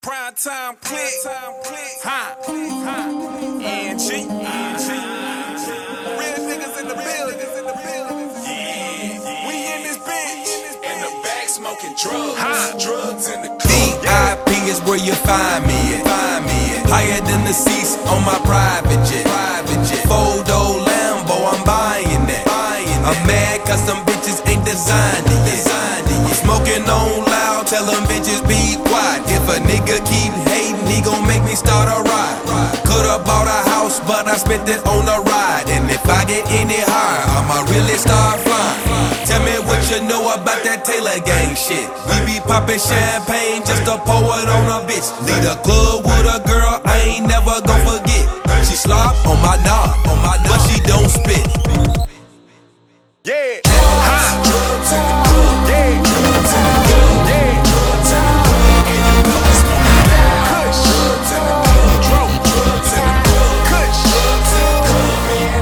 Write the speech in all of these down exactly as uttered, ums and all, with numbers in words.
Prime time click, ha, ha, N G, N G. Real niggas in the building, yeah, we in this bitch, in the back smoking drugs, ha. Drugs in the club. V I P is where you find me at, find me at. Higher than the seats on my private jet, private jet. Four-door Lambo, I'm buying that, buying that. I'm mad cause some bitches ain't designed it yet. Smoking on loud, tell them bitches be quiet. If a nigga keep hating, he gon' make me start a ride. Could've bought a house, but I spent it on a ride. And if I get any higher, I'ma really start flying. Tell me what you know about that Taylor gang shit. We be poppin' champagne just to pour it on a bitch. Lead a club with a girl, I ain't never gon' forget. She slop on my knob, on my knob, but she don't spit. Yeah, ha. Drugs in the club, yeah. Drugs in the club, yeah. Drugs in the club, and you know it's smoking loud. Kush. Drugs in the club, dro. Drugs in the club, Kush. Drugs in the club, man.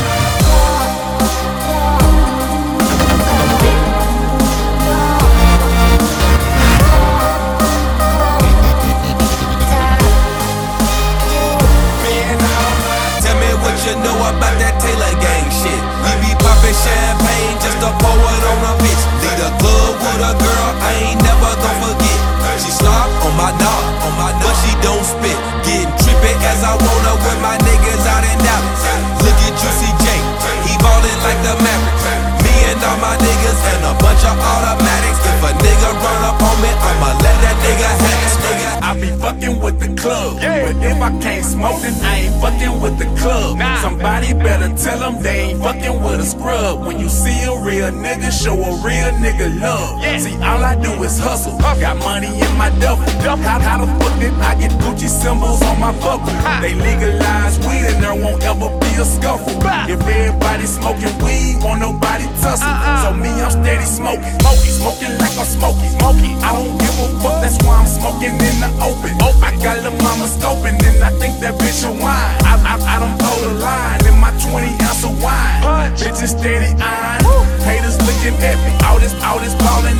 Tell me what you know about that Taylor gang shit. We be poppin' champagne just to pour it on a bitch. Lead a club with a girl, I ain't never gon' forget. She slop on my knob, on my knob, but she don't spit. Getting trippy as I wanna with my niggas out in Dallas. Look at Juicy J, he ballin' like the Mavericks. Me and all my niggas and a bunch of automatics. If a nigga run up on me, I'ma let that nigga have it. I be fucking with the club, yeah. But if I can't smoke, then I ain't fucking with the club. Nah. Somebody better tell them they ain't fucking with a scrub. When you see a real nigga, show a real nigga love. Yeah. See, all I do is hustle. Got money in my duffel. How, how the fuck did I get Gucci symbols on my buckle? They legalize weed and there won't ever be a scuffle. If everybody smoking weed, won't nobody tussle. Uh-uh. So me, I'm steady smoking, smoking, smoking like I'm smoking, smoking. I don't give a fuck, that's why I'm smoking in the open. I got lil' mama scoping, and I think that bitch a wine. I, I, I done pulled a line in my twenty ounce of wine. Bitches steady eyeing, haters looking at me. All this, all this ballin'